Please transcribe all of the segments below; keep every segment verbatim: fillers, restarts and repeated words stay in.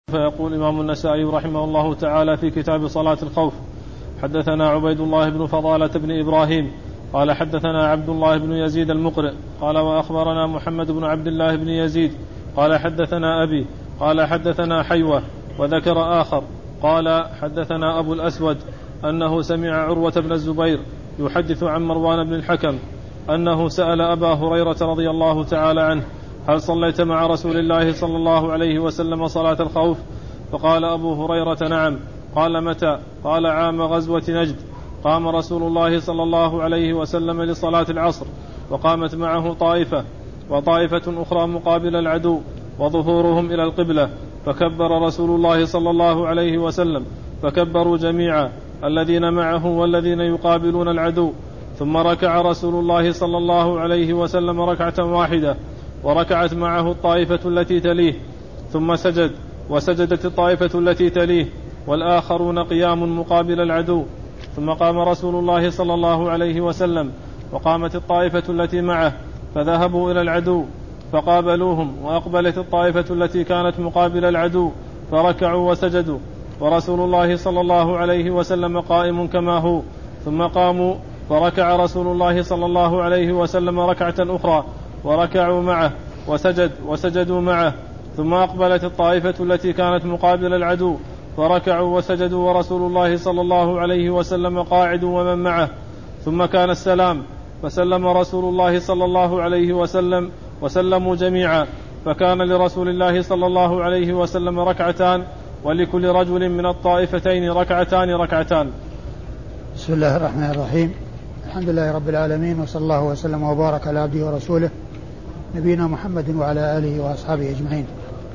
فيقول الإمام النسائي رحمه الله تعالى في كتاب صلاة الخوف: حدثنا عبيد الله بن فضالة بن إبراهيم قال حدثنا عبد الله بن يزيد المقرئ قال وأخبرنا محمد بن عبد الله بن يزيد قال حدثنا أبي قال حدثنا حيوة، وذكر آخر قال حدثنا أبو الأسود أنه سمع عروة بن الزبير يحدث عن مروان بن الحكم أنه سأل أبا هريرة رضي الله تعالى عنه: هل صليت مع رسول الله صلى الله عليه وسلم صلاة الخوف؟ فقال أبو هريرة: نعم. قال: متى؟ قال: عام غزوة نجد. قام رسول الله صلى الله عليه وسلم لصلاة العصر، وقامت معه طائفة وطائفة أخرى مقابل العدو وظهورهم إلى القبلة، فكبر رسول الله صلى الله عليه وسلم، فكبروا جميعا الذين معه والذين يقابلون العدو، ثم ركع رسول الله صلى الله عليه وسلم ركعة واحدة، وركعت معه الطائفة التي تليه، ثم سجد، وسجدت الطائفة التي تليه والآخرون قيام مقابل العدو، ثم قام رسول الله صلى الله عليه وسلم، وقامت الطائفة التي معه، فذهبوا إلى العدو فقابلوهم، وأقبلت الطائفة التي كانت مقابل العدو فركعوا وسجدوا، ورسول الله صلى الله عليه وسلم قائم كما هو، ثم قاموا فركع رسول الله صلى الله عليه وسلم ركعة أخرى وركعوا معه وسجد وسجدوا معه، ثم أقبلت الطائفة التي كانت مقابل العدو فركعوا وسجدوا، ورسول الله صلى الله عليه وسلم قاعد ومن معه، ثم كان السلام، فسلم رسول الله صلى الله عليه وسلم وسلموا جميعا، فكان لرسول الله صلى الله عليه وسلم ركعتان، ولكل رجل من الطائفتين ركعتان ركعتان. بسم الله الرحمن الرحيم. الحمد لله رب العالمين، وصلى الله وسلم وبارك على عبده ورسوله نبينا محمد وعلى آله وأصحابه أجمعين.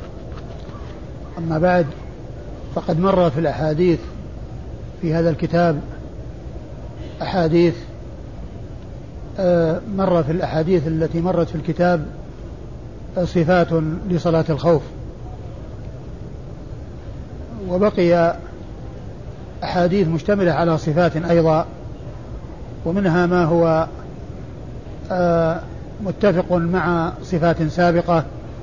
أما بعد، فقد مر في الأحاديث في هذا الكتاب أحاديث مر في الأحاديث التي مرت في الكتاب صفات لصلاة الخوف، وبقي أحاديث مشتملة على صفات أيضا، ومنها ما هو متفق مع صفات سابقة.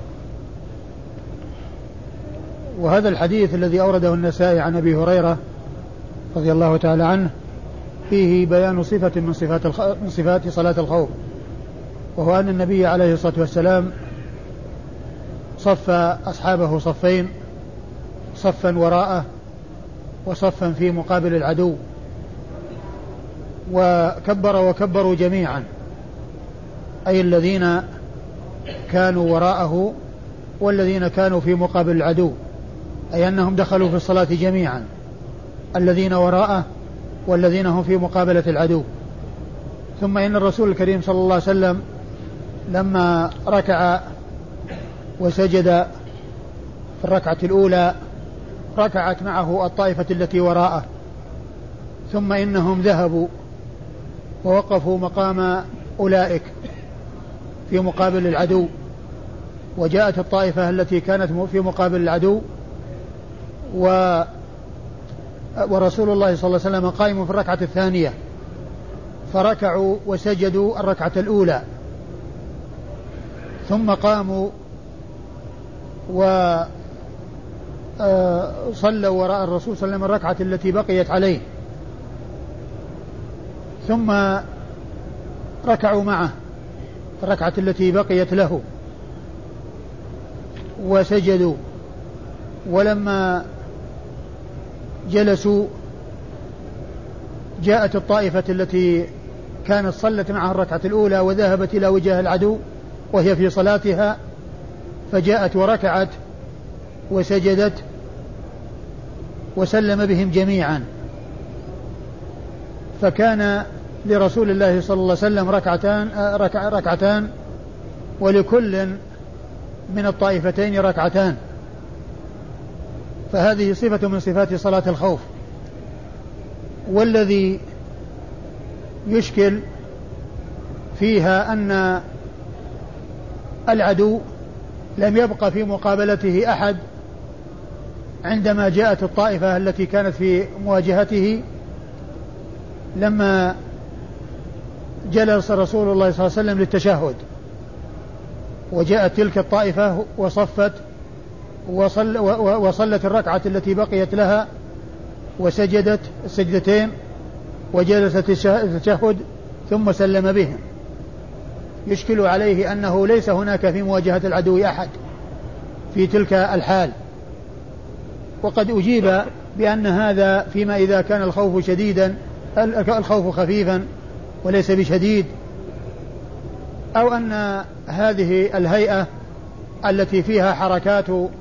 وهذا الحديث الذي أورده النسائي عن أبي هريرة رضي الله تعالى عنه فيه بيان صفة من صفات, الخ... من صفات صلاة الخوف، وهو أن النبي عليه الصلاة والسلام صف أصحابه صفين، صفا وراءه وصفا في مقابل العدو، وكبر وكبروا جميعا، أي الذين كانوا وراءه والذين كانوا في مقابل العدو، أي أنهم دخلوا في الصلاة جميعا، الذين وراءه والذين هم في مقابلة العدو. ثم إن الرسول الكريم صلى الله عليه وسلم لما ركع وسجد في الركعة الأولى ركعت معه الطائفة التي وراءه، ثم إنهم ذهبوا ووقفوا مقام أولئك في مقابل العدو، وجاءت الطائفة التي كانت في مقابل العدو و ورسول الله صلى الله عليه وسلم قائم في الركعة الثانية، فركعوا وسجدوا الركعة الأولى، ثم قاموا وصلوا وراء الرسول صلى الله عليه وسلم الركعة التي بقيت عليه، ثم ركعوا معه الركعة التي بقيت له وسجدوا. ولما جلسوا جاءت الطائفة التي كانت صلت معها الركعة الأولى وذهبت إلى وجه العدو وهي في صلاتها، فجاءت وركعت وسجدت وسلم بهم جميعا، فكان لرسول الله صلى الله عليه وسلم ركعتان, ركع ركعتان ولكل من الطائفتين ركعتان. فهذه صفة من صفات صلاة الخوف. والذي يشكل فيها أن العدو لم يبقى في مقابلته أحد عندما جاءت الطائفة التي كانت في مواجهته، لما جلس رسول الله صلى الله عليه وسلم للتشهد وجاءت تلك الطائفة وصفت وصل وصلت الركعة التي بقيت لها وسجدت السجدتين وجلست التشهد ثم سلم بهم. يشكل عليه أنه ليس هناك في مواجهة العدو أحد في تلك الحال، وقد أجيب بأن هذا فيما إذا كان الخوف شديدا الخوف خفيفا وليس بشديد، أو أن هذه الهيئة التي فيها حركات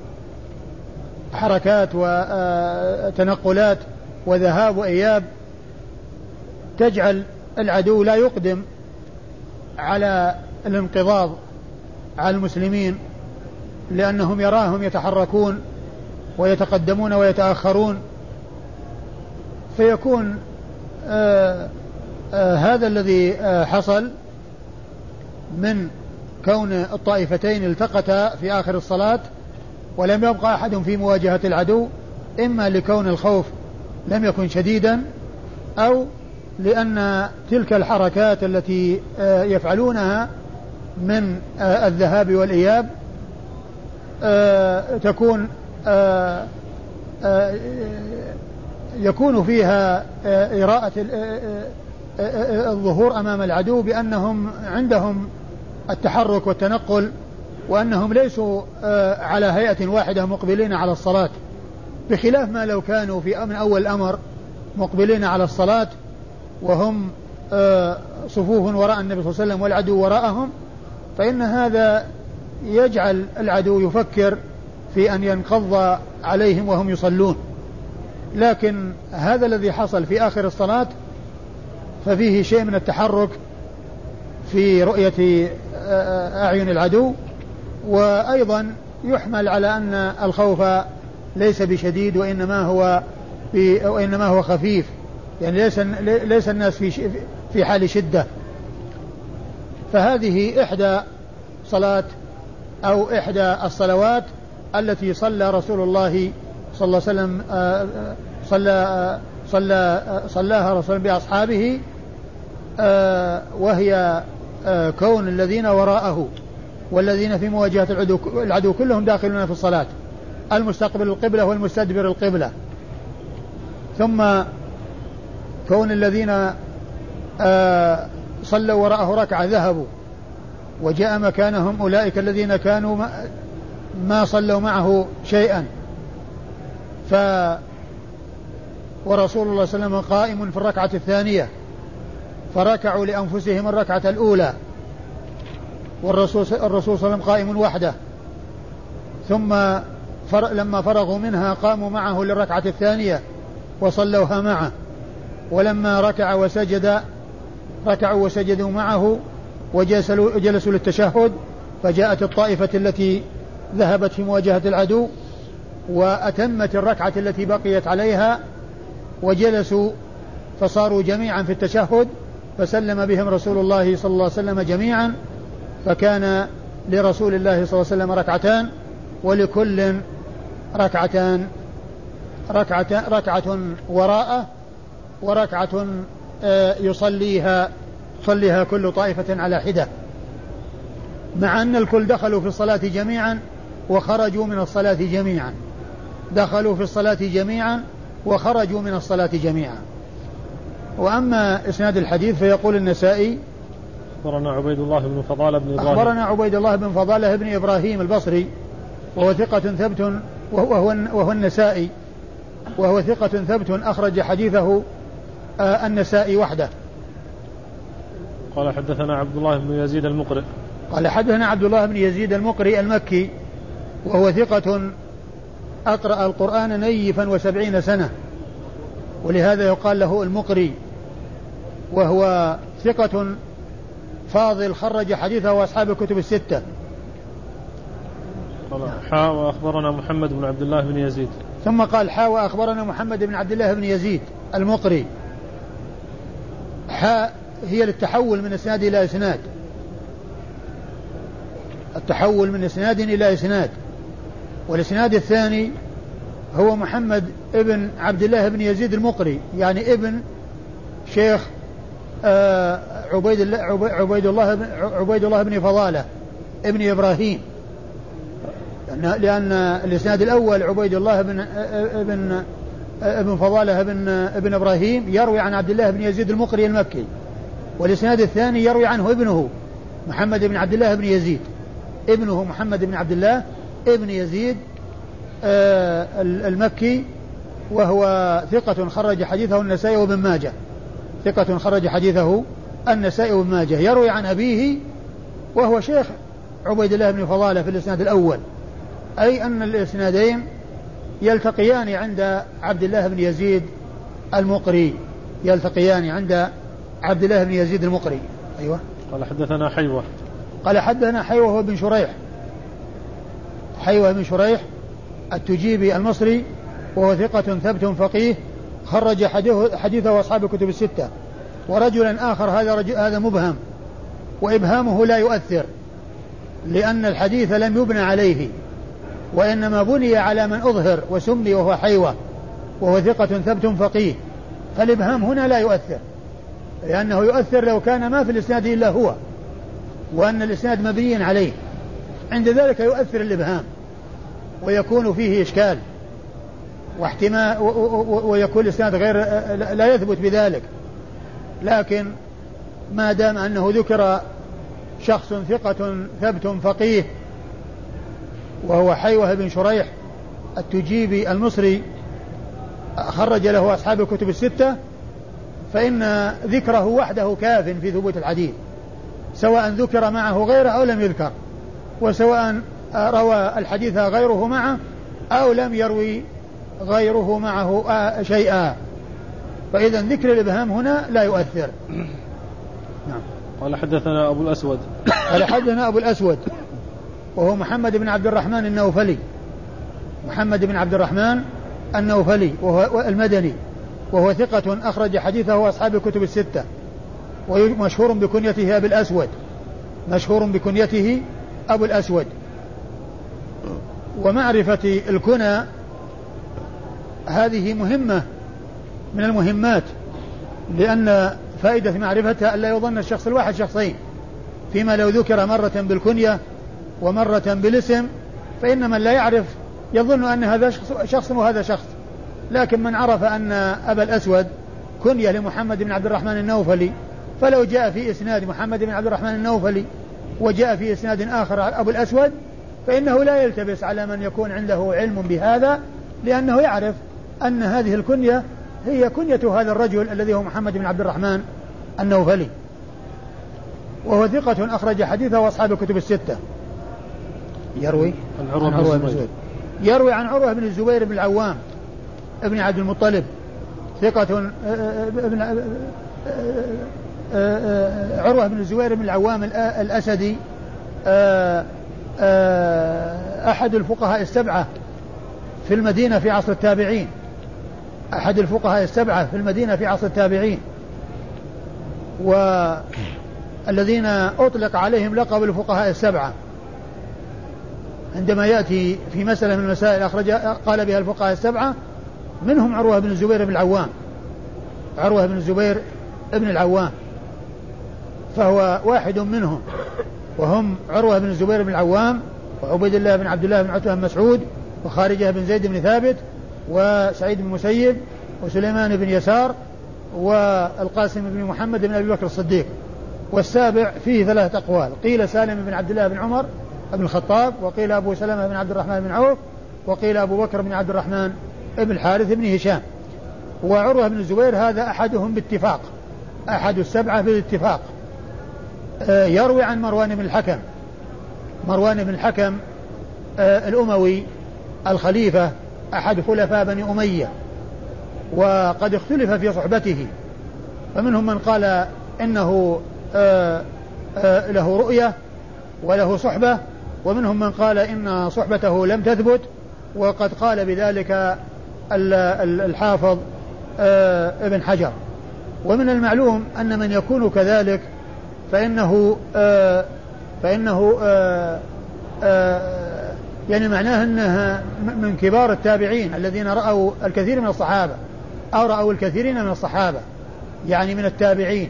حركات وتنقلات وذهاب وإياب تجعل العدو لا يقدم على الانقضاض على المسلمين، لأنهم يراهم يتحركون ويتقدمون ويتأخرون، فيكون آآ آآ هذا الذي حصل من كون الطائفتين التقتا في آخر الصلاة ولم يبقى أحد في مواجهة العدو، إما لكون الخوف لم يكن شديدا، أو لأن تلك الحركات التي يفعلونها من الذهاب والإياب تكون يكون فيها إراءة الظهور أمام العدو بأنهم عندهم التحرك والتنقل، وأنهم ليسوا على هيئة واحدة مقبلين على الصلاة، بخلاف ما لو كانوا في من أول الأمر مقبلين على الصلاة وهم صفوف وراء النبي صلى الله عليه وسلم والعدو وراءهم، فإن هذا يجعل العدو يفكر في أن ينقض عليهم وهم يصلون. لكن هذا الذي حصل في آخر الصلاة ففيه شيء من التحرك في رؤية أعين العدو، وأيضا يحمل على أن الخوف ليس بشديد وإنما هو وإنما هو خفيف، يعني ليس ليس الناس في في حال شدة. فهذه إحدى صلاة أو إحدى الصلوات التي صلى رسول الله صلى الله عليه وسلم صلى صلى صلاها رسول بأصحابه، وهي كون الذين وراءه والذين في مواجهة العدو, العدو كلهم داخلون في الصلاة، المستقبل القبلة والمستدبر القبلة، ثم كون الذين صلوا وراءه ركعة ذهبوا وجاء مكانهم أولئك الذين كانوا ما صلوا معه شيئا، ف ورسول الله صلى الله عليه وسلم قائم في الركعة الثانية فركعوا لأنفسهم الركعة الأولى، والرسول الرسول صلى الله عليه وسلم قائم وحده، ثم فر... لما فرغوا منها قاموا معه للركعة الثانية وصلوها معه، ولما ركع وسجد ركعوا وسجدوا معه وجلسوا جلسوا للتشهد، فجاءت الطائفة التي ذهبت في مواجهة العدو وأتمت الركعة التي بقيت عليها وجلسوا فصاروا جميعا في التشهد، فسلم بهم رسول الله صلى الله عليه وسلم جميعا، فكان لرسول الله صلى الله عليه وسلم ركعتان ولكل ركعتان ركعة, ركعة وراءه وركعة يصليها يصليها كل طائفة على حدة، مع أن الكل دخلوا في الصلاة جميعا وخرجوا من الصلاة جميعا دخلوا في الصلاة جميعا وخرجوا من الصلاة جميعا. وأما إسناد الحديث فيقول النسائي أخبرنا عبيد الله بن فضالة بن إبراهيم أخبرنا عبيد الله بن فضالة بن إبراهيم البصري وهو ثقة ثبت وهو, وهو النسائي وهو ثقة ثبت أخرج حديثه آه النسائي وحده. قال حدثنا عبد الله بن يزيد المقرئ قال حدثنا عبد الله بن يزيد المقرئ المكي وهو ثقة أقرأ القرآن نيفا وسبعين سنة، ولهذا يقال له المقري، وهو ثقة فاضل خرج حديثه وأصحاب الكتب الستة. حاء وأخبرنا محمد بن عبد الله بن يزيد، ثم قال حاء وأخبرنا محمد بن عبد الله بن يزيد المقري. حاء هي للتحول من إسناد إلى إسناد، التحول من إسناد إلى إسناد، والإسناد الثاني هو محمد ابن عبد الله بن يزيد المقري، يعني ابن شيخ آه عبيد الله عبيد الله عبيد الله بن فضالة ابن إبراهيم، لأن الإسناد الأول عبيد الله بن ابن ابن فضالة بن ابن إبراهيم يروي عن عبد الله بن يزيد المقري المكي، والإسناد الثاني يروي عنه ابنه محمد بن عبد الله بن يزيد، ابنه محمد بن عبد الله ابن يزيد المكي، وهو ثقة خرج حديثه النسائي وابن ماجه، ثقة خرج حديثه النسائي وابن ماجه، يروي عن أبيه وهو شيخ عبيد الله بن فضالة في الإسناد الأول، أي أن الإسنادين يلتقيان عند عبد الله بن يزيد المقري، يلتقيان عند عبد الله بن يزيد المقري. أيوة. قال حدثنا حيوة، قال حدثنا حيوة بن شريح، حيوة بن شريح التجيبي المصري، وهو ثقة ثبت فقيه خرج حديثه أصحاب الكتب الستة. ورجلا آخر هذا رجل هذا مبهم، وإبهامه لا يؤثر، لأن الحديث لم يبنى عليه، وإنما بني على من أظهر وسمي وهو حيوة، وهو ثقة ثبت فقيه، فالإبهام هنا لا يؤثر، لأنه يؤثر لو كان ما في الإسناد إلا هو، وأن الإسناد مبني عليه، عند ذلك يؤثر الإبهام ويكون فيه إشكال واحتمال، ويكون الإسناد غير لا يثبت بذلك. لكن ما دام أنه ذكر شخص ثقة ثبت فقيه وهو حيوة بن شريح التجيبي المصري خرج له أصحاب الكتب الستة، فإن ذكره وحده كاف في ثبوت الحديث، سواء ذكر معه غيره أو لم يذكر، وسواء روى الحديث غيره معه أو لم يروي غيره معه شيئا، فإذا ذكر الإبهام هنا لا يؤثر. نعم. قال حدثنا أبو الأسود، قال حدثنا أبو الأسود وهو محمد بن عبد الرحمن النوفلي، محمد بن عبد الرحمن النوفلي وهو المدني، وهو ثقة أخرج حديثه أصحاب الكتب الستة، ومشهور بكنيته أبو الأسود، مشهور بكنيته أبو الأسود. ومعرفة الكنى هذه مهمة من المهمات، لأن فائدة معرفتها ألا يظن الشخص الواحد شخصين، فيما لو ذكر مرة بالكنية ومرة بالاسم فإن من لا يعرف يظن أن هذا شخص وهذا شخص، لكن من عرف أن أبا الأسود كنية لمحمد بن عبد الرحمن النوفلي، فلو جاء في إسناد محمد بن عبد الرحمن النوفلي وجاء في إسناد آخر أبو الأسود فإنه لا يلتبس على من يكون عنده علم بهذا، لأنه يعرف أن هذه الكنية هي كنية هذا الرجل الذي هو محمد بن عبد الرحمن النوفلي، وهو ثقة أخرج حديثه وأصحاب الكتب الستة. يروي عن عروة بن الزبير، يروي عن عروة بن الزبير بن العوام ابن عبد المطلب، ثقة ابن عروة بن الزبير بن العوام الأسدي، أحد الفقهاء السبعة في المدينة في عصر التابعين، أحد الفقهاء السبعة في المدينة في عصر التابعين، والذين أطلق عليهم لقب الفقهاء السبعة، عندما يأتي في مسألة من المسائل أخرج قال بها الفقهاء السبعة، منهم عروة بن الزبير بن العوام، عروة بن الزبير بن العوام، فهو واحد منهم، وهم عروة بن الزبير بن العوام وعبيد الله بن عبد الله بن عتبة بن مسعود وخارجة بن زيد بن ثابت وسعيد بن مسيب وسليمان بن يسار والقاسم بن محمد بن أبي بكر الصديق. والسابع فيه ثلاثة أقوال، قيل سالم بن عبد الله بن عمر بن الخطاب، وقيل أبو سلمة بن عبد الرحمن بن عوف، وقيل أبو بكر بن عبد الرحمن بن الحارث بن هشام. وعروة بن الزبير هذا أحدهم باتفاق، أحد السبعة بالاتفاق. يروي عن مروان بن الحكم، مروان بن الحكم الأموي الخليفة أحد خلفاء بني أمية، وقد اختلف في صحبته، فمنهم من قال إنه له رؤية وله صحبة، ومنهم من قال إن صحبته لم تثبت، وقد قال بذلك الحافظ ابن حجر. ومن المعلوم أن من يكون كذلك فإنه فإنه يعني معناه أنها من كبار التابعين الذين رأوا الكثير من الصحابة أو رأوا الكثيرين من الصحابة، يعني من التابعين،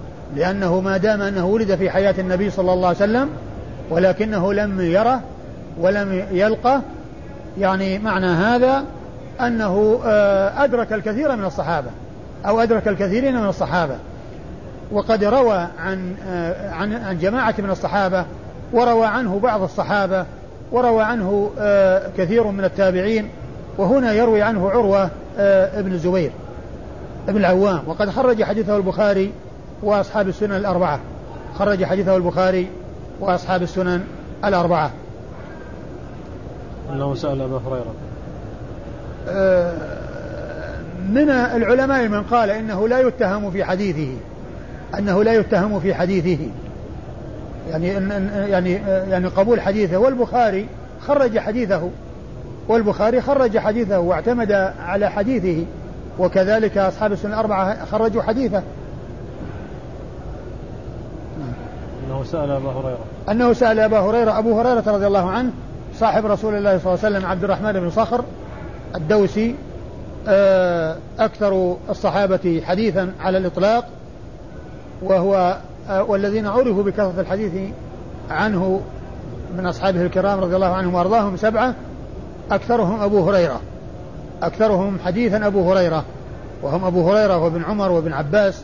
لأنه ما دام أنه ولد في حياة النبي صلى الله عليه وسلم ولكنه لم يره ولم يلقه، يعني معنى هذا أنه أدرك الكثير من الصحابة أو أدرك الكثيرين من الصحابة. وقد روى عن عن عن جماعة من الصحابة، وروى عنه بعض الصحابة، وروى عنه كثير من التابعين، وهنا يروي عنه عروة ابن الزبير ابن العوام. وقد خرج حديثه البخاري وأصحاب السنن الأربعة، خرج حديثه البخاري وأصحاب السنن الأربعة. أنه سأل أبا هريرة. من العلماء من قال إنه لا يتهم في حديثه، أنه لا يتهم في حديثه، يعني يعني يعني قبول حديثه. والبخاري خرج حديثه، والبخاري خرج حديثه واعتمد على حديثه، وكذلك أصحاب السنن الأربعة خرجوا حديثه. أنه سأل أبا هريرة أنه سأل أبا هريرة أبو هريرة رضي الله عنه صاحب رسول الله صلى الله عليه وسلم، عبد الرحمن بن صخر الدوسي، أكثر الصحابة حديثا على الإطلاق، وهو والذين عرفوا بكثرة الحديث عنه من أصحابه الكرام رضي الله عنهم وأرضاهم سبعة، أكثرهم أبو هريرة، أكثرهم حديثا أبو هريرة، وهم أبو هريرة وابن عمر وابن عباس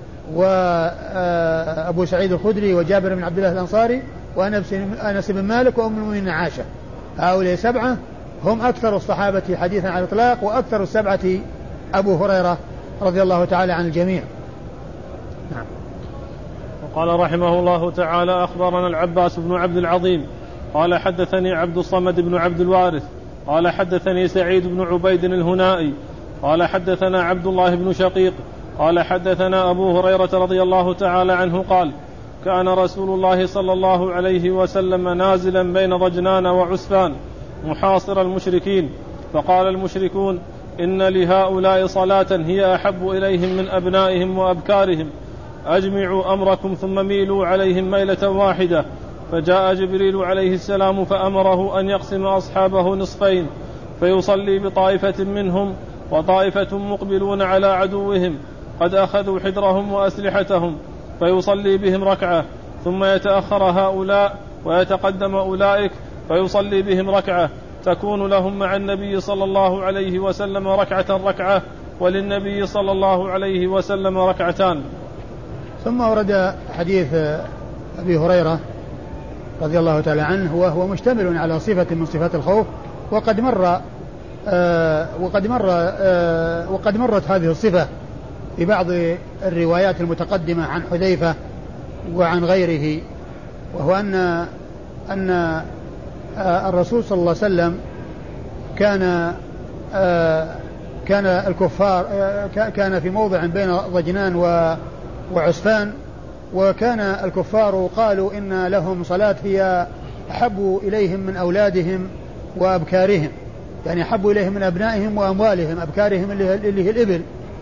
وأبو سعيد الخدري وجابر بن عبد الله الأنصاري وأنس بن مالك وأم المؤمنين عائشة. هؤلاء سبعة هم أكثر الصحابة حديثا على الإطلاق، وأكثر السبعة أبو هريرة رضي الله تعالى عن الجميع. نعم. وقال رحمه الله تعالى: أخبرنا العباس بن عبد العظيم قال حدثني عبد الصمد بن عبد الوارث قال حدثني سعيد بن عبيد الهنائي قال حدثنا عبد الله بن شقيق قال حدثنا أبو هريرة رضي الله تعالى عنه قال: كان رسول الله صلى الله عليه وسلم نازلا بين ضجنان وعسفان محاصر المشركين، فقال المشركون: إن لهؤلاء صلاة هي أحب إليهم من أبنائهم وأبكارهم، أجمعوا أمركم ثم ميلوا عليهم ميلة واحدة. فجاء جبريل عليه السلام فأمره أن يقسم أصحابه نصفين، فيصلي بطائفة منهم وطائفة مقبلون على عدوهم قد أخذوا حذرهم وأسلحتهم، فيصلي بهم ركعة، ثم يتأخر هؤلاء ويتقدم أولئك فيصلي بهم ركعة، تكون لهم مع النبي صلى الله عليه وسلم ركعة ركعة، وللنبي صلى الله عليه وسلم ركعتان. ثم ورد حديث أبي هريرة رضي الله تعالى عنه، وهو مشتمل على صفة من صفات الخوف، وقد مر آه وقد مر آه وقد مرت هذه الصفة في بعض الروايات المتقدمة عن حذيفة وعن غيره، وهو أن أن آه الرسول صلى الله عليه وسلم كان آه كان الكفار آه كان في موضع بين ضجنان وعسفان، وكان الكفار قالوا إن لهم صلاة هي أحب إليهم من أولادهم وأبكارهم، يعني أحب إليهم من أبنائهم وأموالهم. أبكارهم اللي هي الإبل،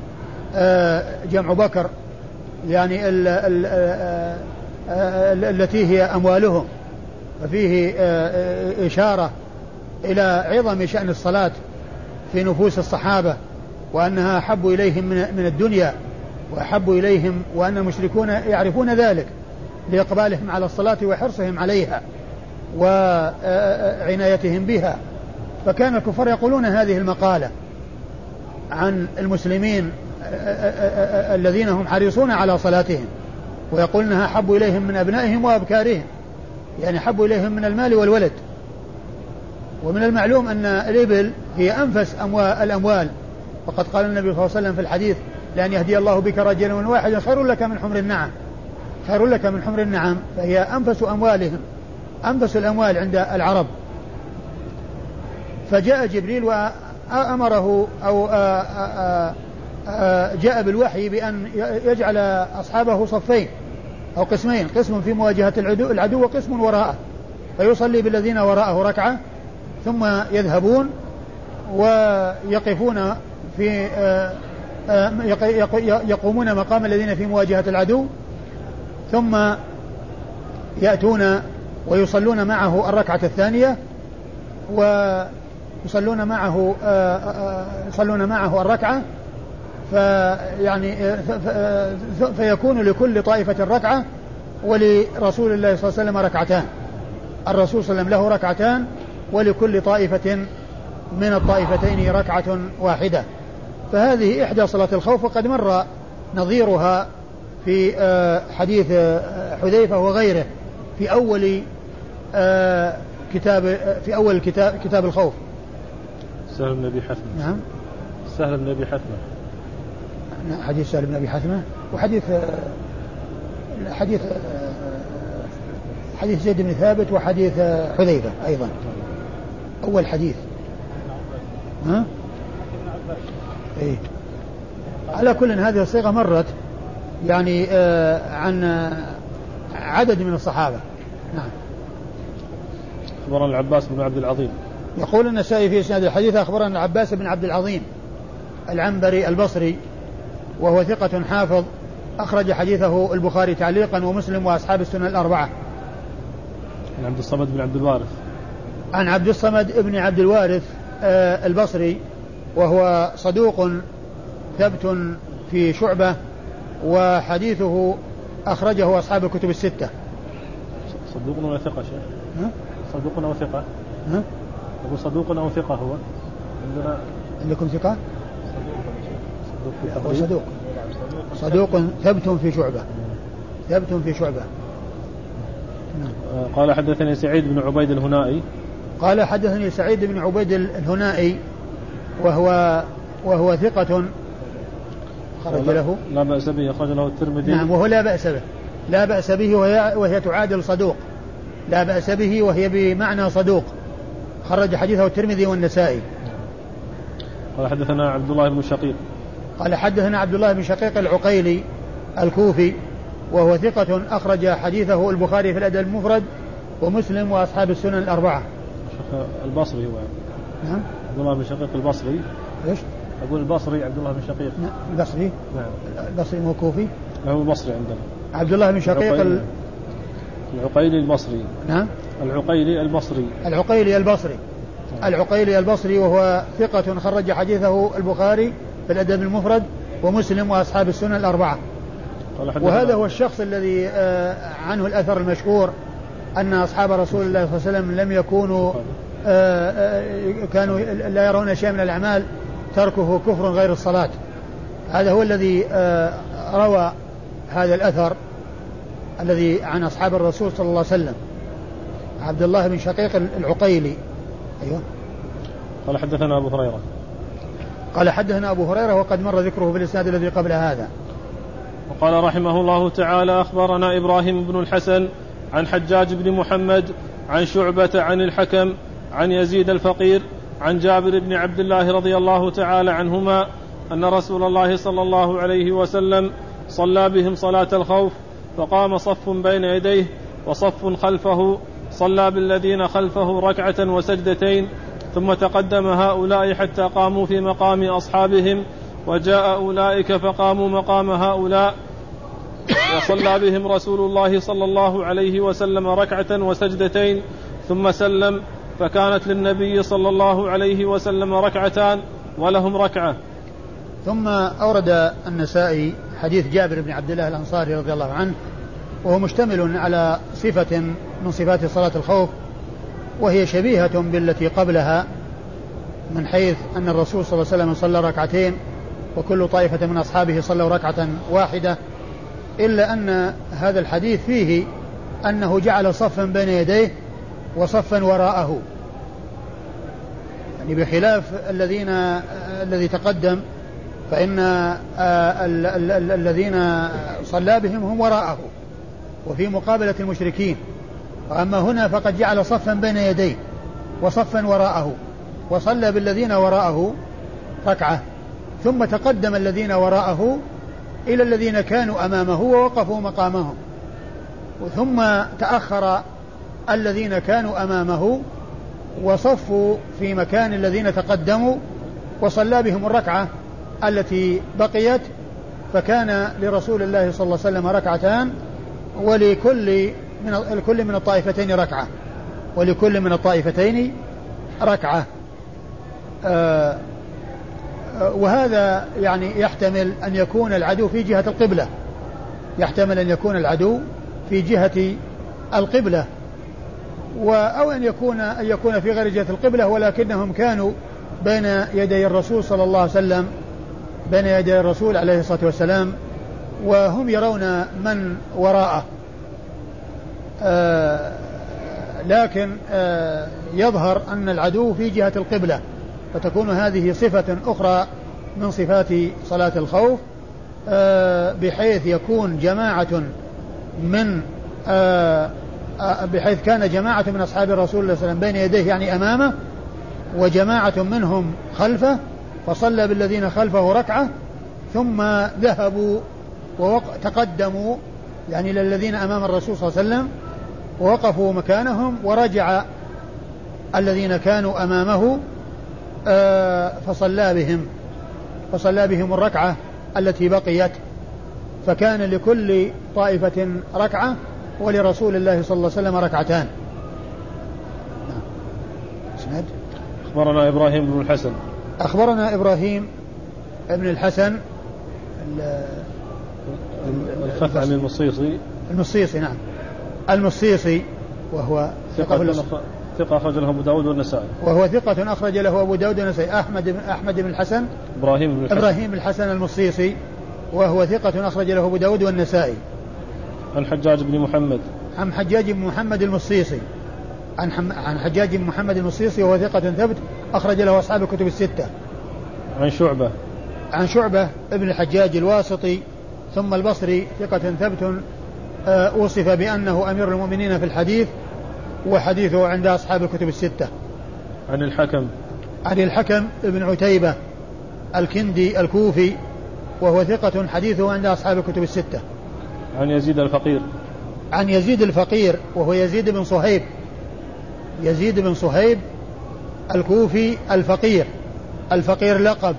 جمع بكر، يعني ال ال ال التي هي أموالهم. ففيه إشارة إلى عظم شأن الصلاة في نفوس الصحابة، وأنها أحب إليهم من الدنيا وأحب إليهم، وأن المشركون يعرفون ذلك لإقبالهم على الصلاة وحرصهم عليها وعنايتهم بها. فكان الكفار يقولون هذه المقالة عن المسلمين الذين هم حريصون على صلاتهم، ويقول انها احب اليهم من ابنائهم وابكارهم، يعني احب اليهم من المال والولد. ومن المعلوم ان الابل هي انفس أموال الاموال، وقد قال النبي صلى الله عليه وسلم في الحديث: لأن يهدي الله بك رجلا واحدا خير لك من حمر النعم، خير لك من حمر النعم. فهي انفس اموالهم، انفس الاموال عند العرب. فجاء جبريل وأمره أو جاء بالوحي بأن يجعل أصحابه صفين أو قسمين، قسم في مواجهة العدو, العدو وقسم وراءه، فيصلي بالذين وراءه ركعة، ثم يذهبون ويقفون في يقومون مقام الذين في مواجهة العدو، ثم يأتون ويصلون معه الركعة الثانية، ويصلون معه يصلون معه الركعة، فيعني فيكون لكل طائفة ركعة، ولرسول الله صلى الله عليه وسلم ركعتان. الرسول صلى الله عليه وسلم له ركعتان ولكل طائفة من الطائفتين ركعة واحدة. فهذه إحدى صلاة الخوف، وقد مر نظيرها في حديث حذيفة وغيره في أول كتاب في أول كتاب كتاب الخوف. سهل بن أبي حثمة. نعم. سهل بن أبي حثمة. حديث سهل بن أبي حثمة، وحديث حديث حديث زيد بن ثابت، وحديث حذيفة أيضا أول حديث. ها؟ إيه. على كل هذه الصيغة مرت يعني آه عن عدد من الصحابة. نعم. أخبرنا العباس بن عبد العظيم. يقول النسائي في إسناد الحديث أخبرنا العباس بن عبد العظيم العنبري البصري، وهو ثقة حافظ، أخرج حديثه البخاري تعليقا ومسلم وأصحاب السنن الأربعة. عن عبد الصمد بن عبد الوارث. عن عبد الصمد بن عبد الوارث آه البصري، وهو صدوق ثبت في شعبة، وحديثه أخرجه أصحاب الكتب الستة. صدوق ولا ثقة شيخ؟ ها؟ صدوق أو ثقة؟ ها؟ أقول صدوق أو ثقة هو؟ عندنا عندكم ثقة؟ صدوق. هو صدوق. صدوق ثبت في شعبة. ثبت في شعبة. قال حدثني سعيد بن عبيد الهنائي. قال حدثني سعيد بن عبيد الهنائي، وهو وهو ثقة خرج له لا بأس به، أخرج له الترمذي. نعم، وهو لا بأس به، لا بأس به، وهي, وهي تعادل صدوق، لا بأس به وهي بمعنى صدوق، خرج حديثه الترمذي والنسائي. قال حدثنا عبد الله بن شقيق. قال حدثنا عبد الله بن شقيق العقيلي الكوفي، وهو ثقة أخرج حديثه البخاري في الأدب المفرد ومسلم وأصحاب السنن الأربعة. البصري هو. نعم. عبد الله بن شقيق البصري. ايش؟ أقول البصري عبد الله بن شقيق. نعم البصري. نعم. البصري مو كوفي. هو البصري عندنا. عبد الله بن شقيق العقيلي. العقيلي البصري. نعم. العقيلي البصري. العقيلي البصري. نعم. العقيلي البصري، وهو ثقة خرج حديثه البخاري في الأدب المفرد ومسلم وأصحاب السنن الأربعة. وهذا هو الشخص الذي عنه الأثر المشهور أن أصحاب رسول الله صلى الله عليه وسلم لم يكونوا كانوا لا يرون شيئا من الأعمال تركه كفر غير الصلاة. هذا هو الذي روى هذا الأثر الذي عن أصحاب الرسول صلى الله عليه وسلم، عبد الله بن شقيق العقيلي. أيوة. قال حدثنا أبو هريرة. قال حدثنا أبو هريرة، وقد مر ذكره في الإسناد الذي قبل هذا. وقال رحمه الله تعالى أخبرنا إبراهيم بن الحسن عن حجاج بن محمد عن شعبة عن الحكم عن يزيد الفقير عن جابر بن عبد الله رضي الله تعالى عنهما أن رسول الله صلى الله عليه وسلم صلى بهم صلاة الخوف، فقام صف بين يديه وصف خلفه، صلى بالذين خلفه ركعة وسجدتين، ثم تقدم هؤلاء حتى قاموا في مقام أصحابهم، وجاء أولئك فقاموا مقام هؤلاء، وصلى بهم رسول الله صلى الله عليه وسلم ركعة وسجدتين ثم سلم، فكانت للنبي صلى الله عليه وسلم ركعتان ولهم ركعة. ثم أورد النسائي حديث جابر بن عبد الله الأنصاري رضي الله عنه، وهو مشتمل على صفة من صفات صلاة الخوف، وهي شبيهة بالتي قبلها، من حيث أن الرسول صلى الله عليه وسلم صلى ركعتين وكل طائفة من أصحابه صلوا ركعة واحدة، إلا أن هذا الحديث فيه أنه جعل صفا بين يديه وصفا وراءه، يعني بخلاف الذين الذي تقدم، فإن الذين صلى بهم هم وراءه وفي مقابلة المشركين، وأما هنا فقد جعل صفا بين يديه وصفا وراءه، وصلى بالذين وراءه ركعة، ثم تقدم الذين وراءه إلى الذين كانوا أمامه ووقفوا مقامهم، ثم تأخر الذين كانوا أمامه وصفوا في مكان الذين تقدموا، وصلى بهم الركعة التي بقيت، فكان لرسول الله صلى الله عليه وسلم ركعتان، ولكل من الكل من الطائفتين ركعة ولكل من الطائفتين ركعة. آه وهذا يعني يحتمل أن يكون العدو في جهة القبلة، يحتمل أن يكون العدو في جهة القبلة، أو أن يكون أن يكون في غير جهة القبلة، ولكنهم كانوا بين يدي الرسول صلى الله عليه وسلم بين يدي الرسول عليه الصلاة والسلام، وهم يرون من وراءه. آه لكن آه يظهر أن العدو في جهة القبلة، فتكون هذه صفة أخرى من صفات صلاة الخوف، آه بحيث يكون جماعة من آه بحيث كان جماعة من أصحاب الرسول صلى الله عليه وسلم بين يديه يعني أمامه، وجماعة منهم خلفه، فصلى بالذين خلفه ركعة ثم ذهبوا وتقدموا يعني للذين أمام الرسول صلى الله عليه وسلم ووقفوا مكانهم، ورجع الذين كانوا أمامه فصلى بهم فصلى بهم الركعة التي بقيت، فكان لكل طائفة ركعة ولرسول الله صلى الله عليه وسلم ركعتان. اسناد. أخبرنا إبراهيم بن الحسن أخبرنا إبراهيم بن الحسن الخثعمي المصيصي المصيصي نعم المصيصي وهو ثقة ثقة أخرج له أبو داود والنسائي وهو ثقة أخرج له أبو داود والنسائي. أحمد بن أحمد بن الحسن إبراهيم بن الحسن إبراهيم الحسن المصيصي وهو ثقة أخرج له أبو داود والنسائي. عن حجاج بن محمد عن حجاج بن محمد المصيصي عن حم... عن حجاج بن محمد المصيصي وهو ثقة ثبت أخرج له أصحاب الكتب الستة. عن شعبة عن شعبة ابن الحجاج الواسطي ثم البصري ثقة ثبت أوصف بأنه أمير المؤمنين في الحديث وحديثه عند أصحاب الكتب الستة. عن الحكم عن الحكم ابن عتيبة الكندي الكوفي وهو ثقة حديثه عند أصحاب الكتب الستة. عن يزيد الفقير عن يزيد الفقير وهو يزيد بن صهيب يزيد بن صهيب الكوفي الفقير الفقير لقب،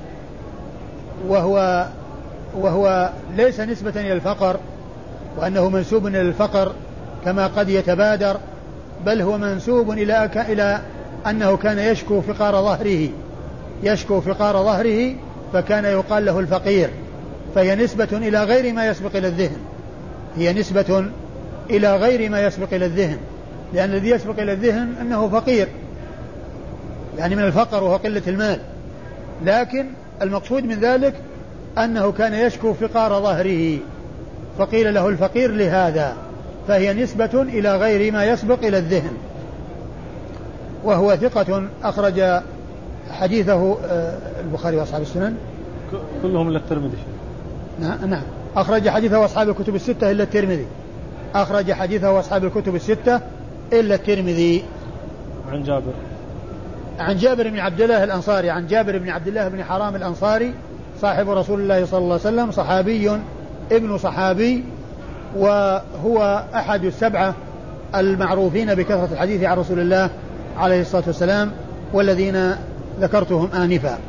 وهو وهو ليس نسبة إلى الفقر وأنه منسوب إلى الفقر كما قد يتبادر، بل هو منسوب إلى أك... إلى أنه كان يشكو فقار ظهره يشكو فقار ظهره فكان يقال له الفقير، فهي نسبة إلى غير ما يسبق إلى الذهن هي نسبة إلى غير ما يسبق إلى الذهن لأن الذي يسبق إلى الذهن أنه فقير يعني من الفقر وهو قلة المال، لكن المقصود من ذلك أنه كان يشكو فقار ظهره فقيل له الفقير لهذا، فهي نسبة إلى غير ما يسبق إلى الذهن. وهو ثقة أخرج حديثه البخاري وأصحاب السنن كلهم إلا الترمذي. نعم نعم أخرج حديثه أصحاب الكتب الستة إلا الترمذي أخرج حديثه أصحاب الكتب الستة إلا الترمذي. عن جابر عن جابر بن عبد الله الأنصاري عن جابر بن عبد الله بن حرام الأنصاري صاحب رسول الله صلى الله عليه وسلم صحابي ابن صحابي، وهو أحد السبعة المعروفين بكثرة الحديث عن رسول الله عليه الصلاة والسلام والذين ذكرتهم آنفا.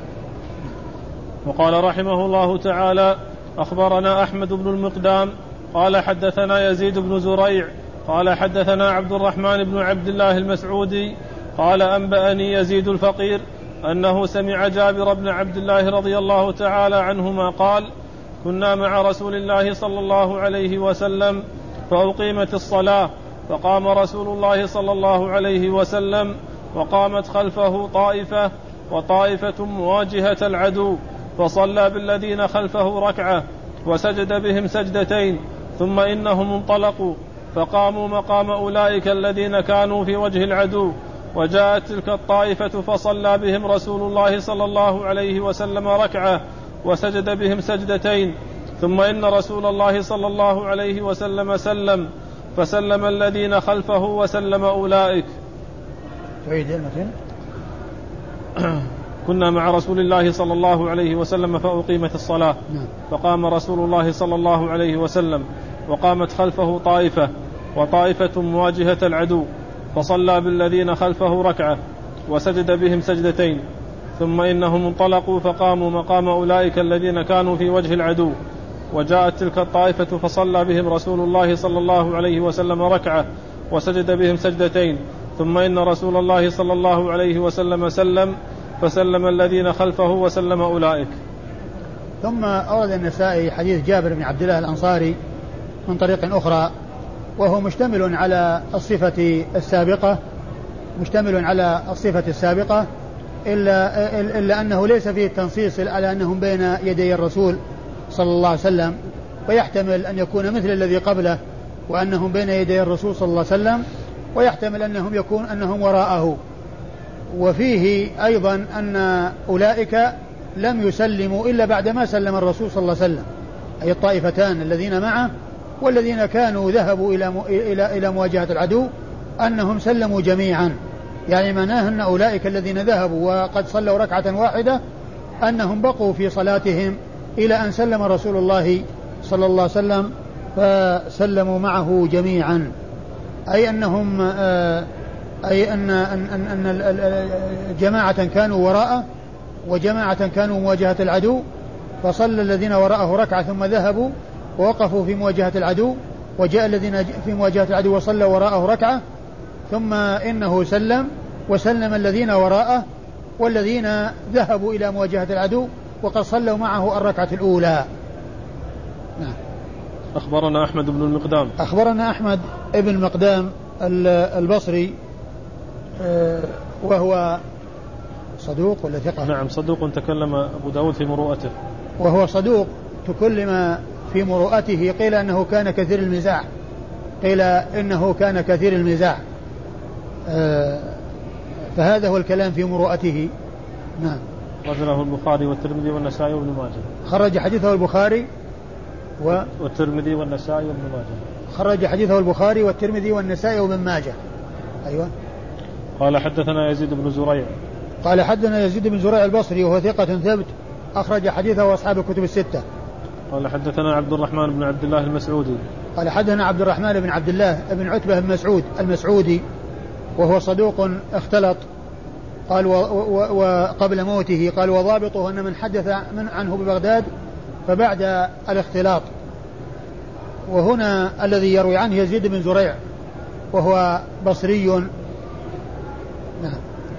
وقال رحمه الله تعالى أخبرنا أحمد بن المقدام قال حدثنا يزيد بن زريع قال حدثنا عبد الرحمن بن عبد الله المسعودي قال أنبأني يزيد الفقير أنه سمع جابر بن عبد الله رضي الله تعالى عنهما قال كنا مع رسول الله صلى الله عليه وسلم فأقيمت الصلاة فقام رسول الله صلى الله عليه وسلم وقامت خلفه طائفة وطائفة مواجهة العدو فصلى بالذين خلفه ركعة وسجد بهم سجدتين ثم إنهم انطلقوا فقاموا مقام أولئك الذين كانوا في وجه العدو وجاءت تلك الطائفة فصلى بهم رسول الله صلى الله عليه وسلم ركعة وسجد بهم سجدتين ثم إن رسول الله صلى الله عليه وسلم سلم فسلم الذين خلفه وسلم أولئك. كنا مع رسول الله صلى الله عليه وسلم فأقيمت الصلاة فقام رسول الله صلى الله عليه وسلم وقامت خلفه طائفة وطائفة مواجهة العدو فصلى بالذين خلفه ركعة وسجد بهم سجدتين ثم إنهم انطلقوا فقاموا مقام أولئك الذين كانوا في وجه العدو وجاءت تلك الطائفة فصلى بهم رسول الله صلى الله عليه وسلم ركعة وسجد بهم سجدتين ثم إن رسول الله صلى الله عليه وسلم سلم فسلم الذين خلفه وسلم أولئك. ثم أورد النسائي حديث جابر بن عبد الله الأنصاري من طريق أخرى وهو مشتمل على الصفة السابقة مشتمل على الصفة السابقة إلا, إلا أنه ليس فيه التنصيص على أنهم بين يدي الرسول صلى الله عليه وسلم، ويحتمل أن يكون مثل الذي قبله وأنهم بين يدي الرسول صلى الله عليه وسلم، ويحتمل أنهم يكون أنهم وراءه. وفيه أيضا أن أولئك لم يسلموا إلا بعدما سلم الرسول صلى الله عليه وسلم، أي الطائفتان الذين معه والذين كانوا ذهبوا إلى إلى إلى مواجهة العدو أنهم سلموا جميعا، يعني معناه أن أولئك الذين ذهبوا وقد صلوا ركعة واحدة أنهم بقوا في صلاتهم إلى أن سلم رسول الله صلى الله عليه وسلم فسلموا معه جميعا، أي أنهم أي أن أن أن جماعة كانوا وراءه وجماعة كانوا مواجهة العدو، فصلى الذين وراءه ركعة ثم ذهبوا ووقفوا في مواجهة العدو، وجاء الذين في مواجهة العدو وصلوا وراءه ركعة ثم إنه سلم وسلم الذين وراءه والذين ذهبوا إلى مواجهة العدو وقد صلوا معه الركعة الأولى. نعم. أخبرنا أحمد بن المقدام أخبرنا أحمد بن المقدام البصري وهو صدوق ولا ثقة؟ نعم صدوق، تكلم أبو داود في مروءته، وهو صدوق تكلم في مروءته، قيل أنه كان كثير المزاح قيل إنه كان كثير المزاح فهذا هو الكلام في مروءته. نعم. خرجه البخاري والترمذي والنسائي وابن ماجه. خرج حديثه البخاري و... والترمذي والنسائي وابن ماجه. خرج حديثه البخاري والترمذي والنسائي وابن ماجه. أيوة. قال حدثنا يزيد بن زريع قال حدثنا يزيد بن زريع البصري وهو ثقة ثبت أخرج حديثه وأصحاب الكتب الستة. قال حدثنا عبد الرحمن بن عبد الله المسعودي قال حدثنا عبد الرحمن بن عبد الله بن عتبة بن مسعود المسعودي وهو صدوق اختلط، قال وقبل موته قال وضابطه أن من حدث من عنه ببغداد فبعد الاختلاط. وهنا الذي يروي عنه يزيد بن زريع وهو بصري. نعم.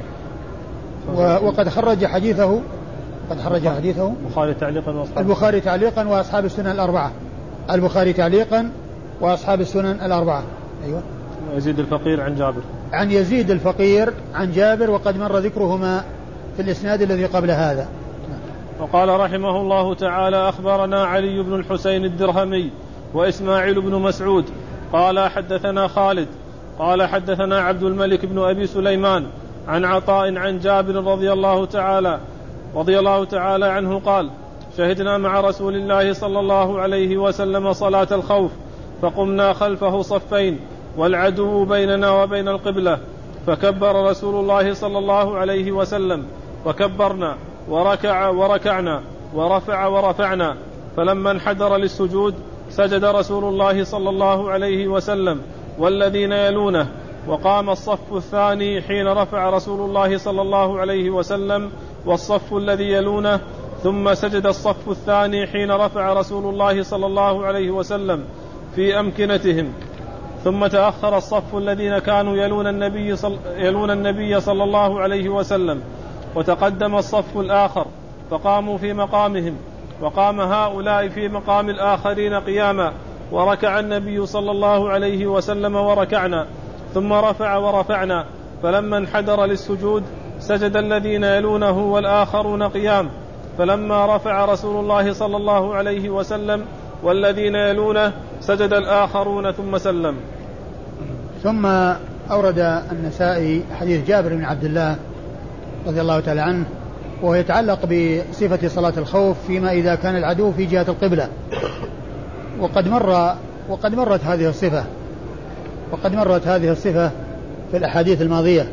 وقد خرج حديثه قد خرج حديثه البخاري تعليقا وأصحاب البخاري تعليقا وأصحاب السنن الأربعة البخاري تعليقا وأصحاب السنن الأربعة. أيوة. يزيد الفقير عن جابر عن يزيد الفقير عن جابر وقد مر ذكرهما في الإسناد الذي قبل هذا. وقال رحمه الله تعالى أخبرنا علي بن الحسين الدرهمي وإسماعيل بن مسعود قال حدثنا خالد قال حدثنا عبد الملك بن أبي سليمان عن عطاء عن جابر رضي الله تعالى رضي الله تعالى عنه قال شهدنا مع رسول الله صلى الله عليه وسلم صلاة الخوف فقمنا خلفه صفين والعدو بيننا وبين القبلة، فكبر رسول الله صلى الله عليه وسلم وكبرنا وركع وركعنا ورفع ورفعنا، فلما انحدر للسجود سجد رسول الله صلى الله عليه وسلم والذين يلونه، وقام الصف الثاني حين رفع رسول الله صلى الله عليه وسلم والصف الذي يلونه، ثم سجد الصف الثاني حين رفع رسول الله صلى الله عليه وسلم في أمكنتهم، ثم تأخر الصف الذين كانوا يلون النبي صل... يلون النبي صلى الله عليه وسلم، وتقدم الصف الآخر فقاموا في مقامهم، وقام هؤلاء في مقام الآخرين قياما، وركع النبي صلى الله عليه وسلم وركعنا، ثم رفع ورفعنا، فلما انحدر للسجود سجد الذين يلونه والآخرون قيام، فلما رفع رسول الله صلى الله عليه وسلم والذين يلونه سجد الآخرون ثم سلم. ثم أورد النسائي حديث جابر بن عبد الله رضي الله تعالى عنه وهو يتعلق بصفة صلاة الخوف فيما إذا كان العدو في جهة القبلة، وقد مر وقد مرت هذه الصفة وقد مرت هذه الصفة في الأحاديث الماضية،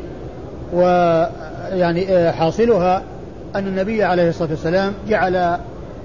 ويعني حاصلها أن النبي عليه الصلاة والسلام جعل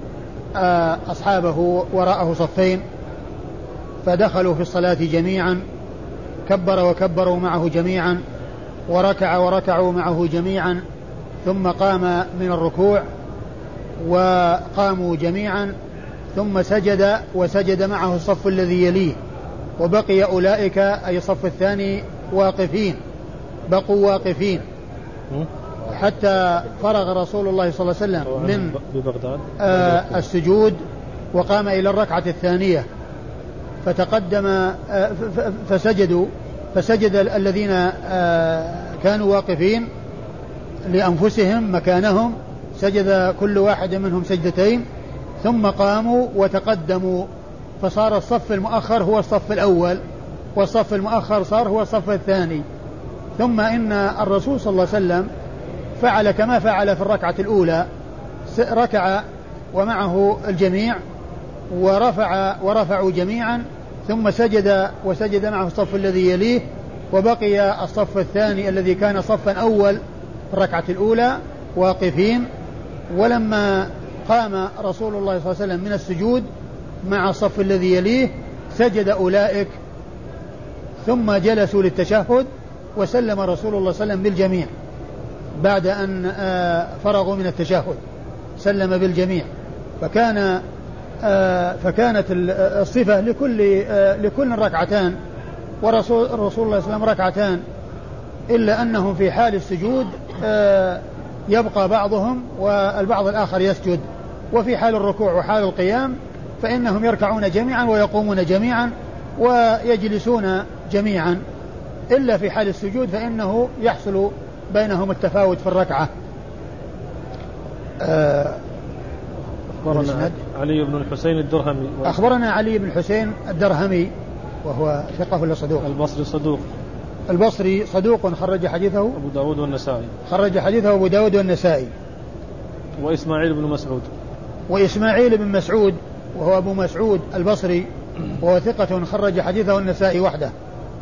أصحابه وراءه صفين فدخلوا في الصلاة جميعا، كبر وكبروا معه جميعا، وركع وركعوا معه جميعا، ثم قام من الركوع وقاموا جميعا، ثم سجد وسجد معه الصف الذي يليه، وبقي أولئك أي الصف الثاني واقفين، بقوا واقفين حتى فرغ رسول الله صلى الله عليه وسلم من ببغداد آه السجود وقام إلى الركعة الثانية، فتقدم فسجدوا فسجد الذين كانوا واقفين لأنفسهم مكانهم، سجد كل واحد منهم سجدتين، ثم قاموا وتقدموا، فصار الصف المؤخر هو الصف الأول والصف المؤخر صار هو الصف الثاني. ثم إن الرسول صلى الله عليه وسلم فعل كما فعل في الركعة الأولى، ركع ومعه الجميع ورفع ورفعوا جميعا، ثم سجد وسجد معه الصف الذي يليه، وبقي الصف الثاني الذي كان صفا أول في الركعة الأولى واقفين. ولما قام رسول الله صلى الله عليه وسلم من السجود مع الصف الذي يليه سجد أولئك، ثم جلسوا للتشهد، وسلم رسول الله صلى الله عليه وسلم بالجميع بعد أن فرغوا من التشهد، سلم بالجميع. فكان فكانت الصفة لكل لكل ركعتان، ورسول الرسول صلى الله عليه وسلم ركعتان، إلا أنهم في حال السجود يبقى بعضهم والبعض الآخر يسجد، وفي حال الركوع وحال القيام فإنهم يركعون جميعا ويقومون جميعا ويجلسون جميعا، إلا في حال السجود فإنه يحصل بينهم التفاوت في الركعة. أخبرنا علي بن الحسين الدرهمي أخبرنا علي بن الحسين الدرهمي وهو ثقة ولا صدوق؟ البصري صدوق البصري صدوق خرج حديثه أبو داود والنسائي خرج حديثه أبو داود والنسائي. وإسماعيل بن مسعود وإسماعيل بن مسعود وهو أبو مسعود البصري وهو ثقة خرج حديثه النسائي وحده.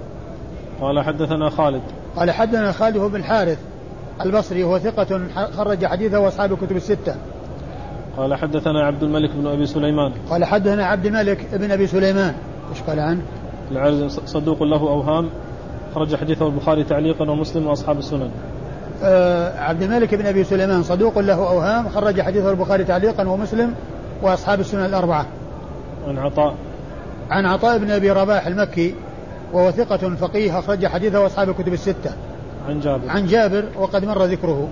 قال حدثنا خالد قال حدثنا خالد بن الحارث البصري وهو ثقة خرج حديثه وأصحاب الكتب الستة. قال حدثنا عبد الملك بن أبي سليمان قال حدثنا عبد الملك بن أبي سليمان. إيش قال عنه؟ العرز صدوق له أوهام، خرج حديثه البخاري تعليقا ومسلم وأصحاب السنن. آه عبد الملك بن أبي سليمان صدوق له أوهام، خرج حديثه البخاري تعليقا ومسلم وأصحاب السنن الأربعة. عن عطاء عن عطاء بن أبي رباح المكي وهو ثقة فقيه، أخرج حديثه وأصحاب الكتب الستة. عن جابر عن جابر وقد مر ذكره.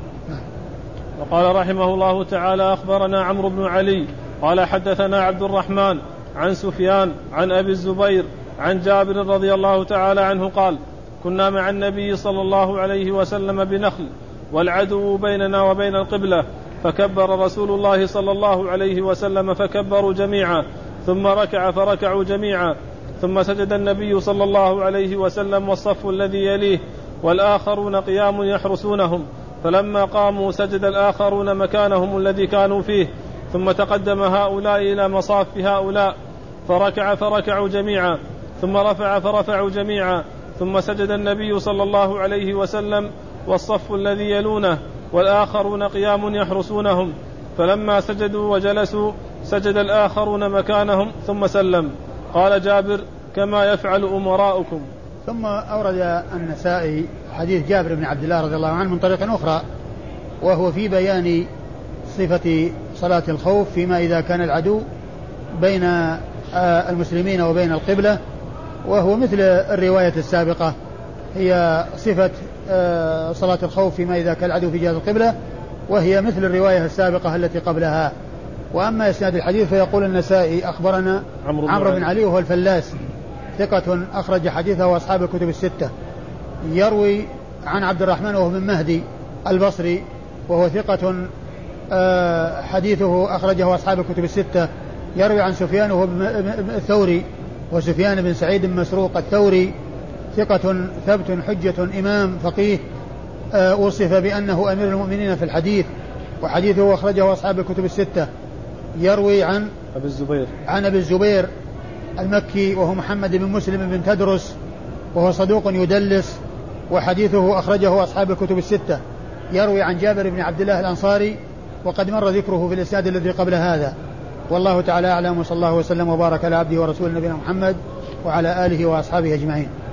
وقال رحمه الله تعالى أخبرنا عمرو بن علي قال حدثنا عبد الرحمن عن سفيان عن أبي الزبير عن جابر رضي الله تعالى عنه قال كنا مع النبي صلى الله عليه وسلم بنخل والعدو بيننا وبين القبلة، فكبر رسول الله صلى الله عليه وسلم فكبروا جميعا، ثم ركع فركعوا جميعا، ثم سجد النبي صلى الله عليه وسلم والصف الذي يليه والآخرون قيام يحرسونهم، فلما قاموا سجد الآخرون مكانهم الذي كانوا فيه، ثم تقدم هؤلاء إلى مصاف هؤلاء فركع فركعوا جميعا، ثم رفع فرفعوا جميعا، ثم سجد النبي صلى الله عليه وسلم والصف الذي يلونه والآخرون قيام يحرسونهم، فلما سجدوا وجلسوا سجد الآخرون مكانهم ثم سلم. قال جابر كما يفعل أمراؤكم. ثم أورد النسائي حديث جابر بن عبد الله رضي الله عنه من طريق أخرى، وهو في بيان صفة صلاة الخوف فيما إذا كان العدو بين المسلمين وبين القبلة، وهو مثل الرواية السابقة، هي صفة صلاة الخوف فيما إذا كان العدو في جهة القبلة، وهي مثل الرواية السابقة التي قبلها. وأما إسناد الحديث فيقول النسائي أخبرنا عمرو, عمرو بن علي وهو الفلاس ثقة أخرج حديثه وأصحاب الكتب الستة، يروي عن عبد الرحمن وهو بن مهدي البصري وهو ثقة حديثه أخرجه أصحاب الكتب الستة، يروي عن سفيان وهو الثوري وسفيان بن سعيد بن مسروق الثوري ثقة ثبت حجة إمام فقيه، وصف بأنه أمير المؤمنين في الحديث، وحديثه أخرجه أصحاب الكتب الستة. يروي عن أبي الزبير عن أبي الزبير المكي وهو محمد بن مسلم بن تدرس وهو صدوق يدلس، وحديثه أخرجه أصحاب الكتب الستة. يروي عن جابر بن عبد الله الأنصاري وقد مر ذكره في الإسناد الذي قبل هذا. والله تعالى أعلم، وصلى الله وسلم وبارك على عبده ورسوله نبينا محمد وعلى آله وأصحابه أجمعين.